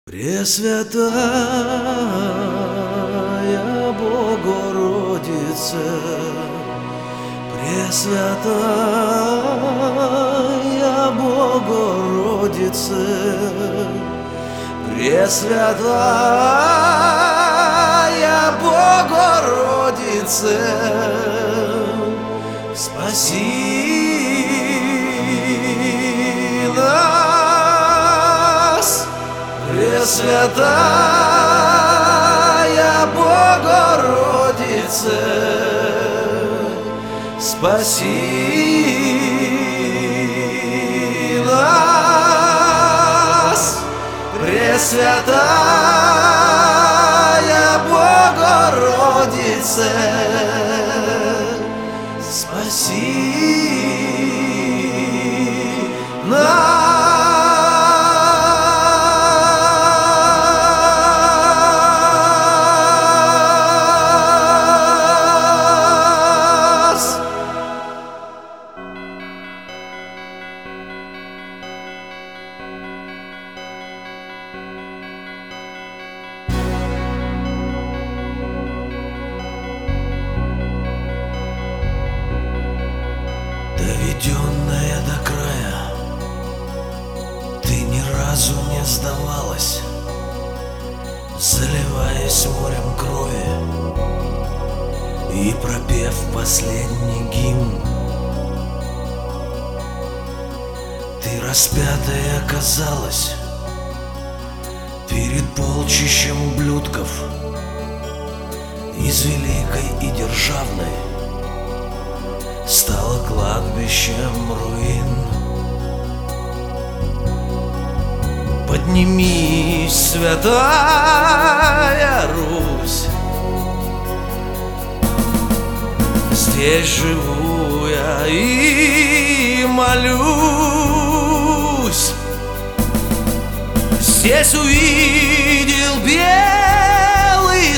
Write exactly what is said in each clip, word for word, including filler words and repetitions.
Пресвятая Богородице, Пресвятая Богородице, Пресвятая Богородице, спаси нас, Пресвятая Богородице, спаси нас, Пресвятая Богородице, спаси нас. Доведенная до края, ты ни разу не сдавалась, заливаясь морем крови и пропев последний гимн. Ты распятая оказалась перед полчищем ублюдков из великой и державной, стало кладбищем руин. Поднимись, святая Русь, здесь живу я и молюсь. Здесь увидел белый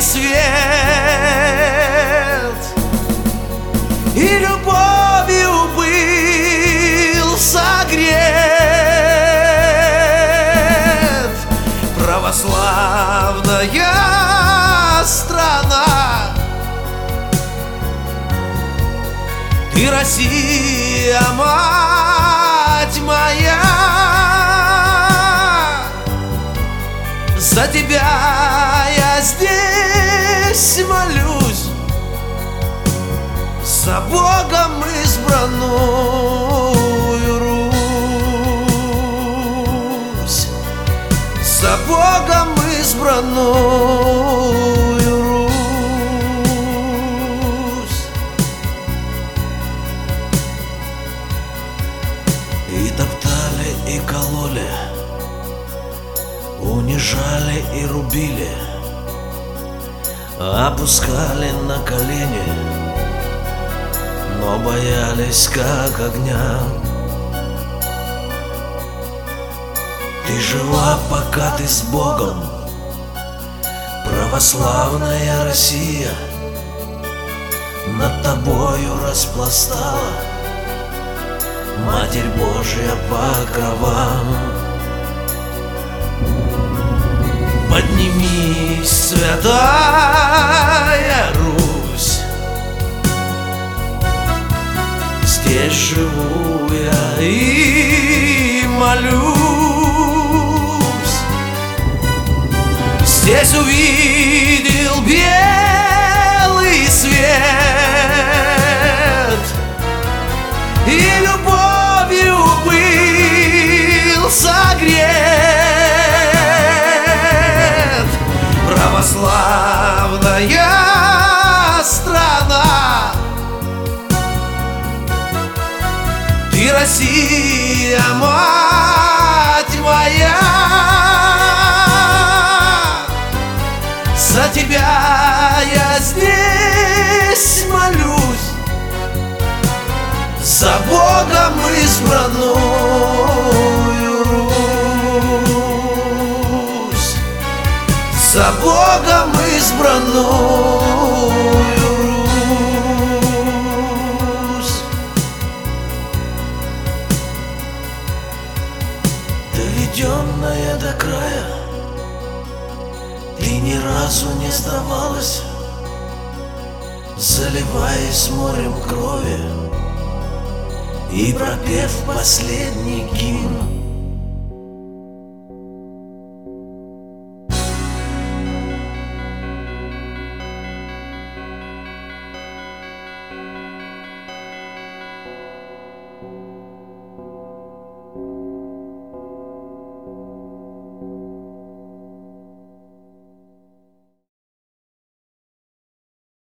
свет, и любовью был согрет. Православная страна, ты, Россия, мать моя, за тебя я здесь молюсь, за Богом избранную Русь, за Богом избранную Русь. И топтали, и кололи, унижали и рубили, опускали на колени, но боялись как огня. Ты жива, пока ты с Богом, православная Россия над тобою распластала Матерь Божья покрова. Поднимись, святая Русь, здесь живу я и молюсь. Здесь увидел белый свет, и любовью был согрет. Православная страна, ты, Россия, мать моя, за тебя я здесь молюсь, за Богом избранную Русь, за Богом избранную Русь. Доведенная до края, ни разу не сдавалась, заливаясь морем крови и пропев последний гимн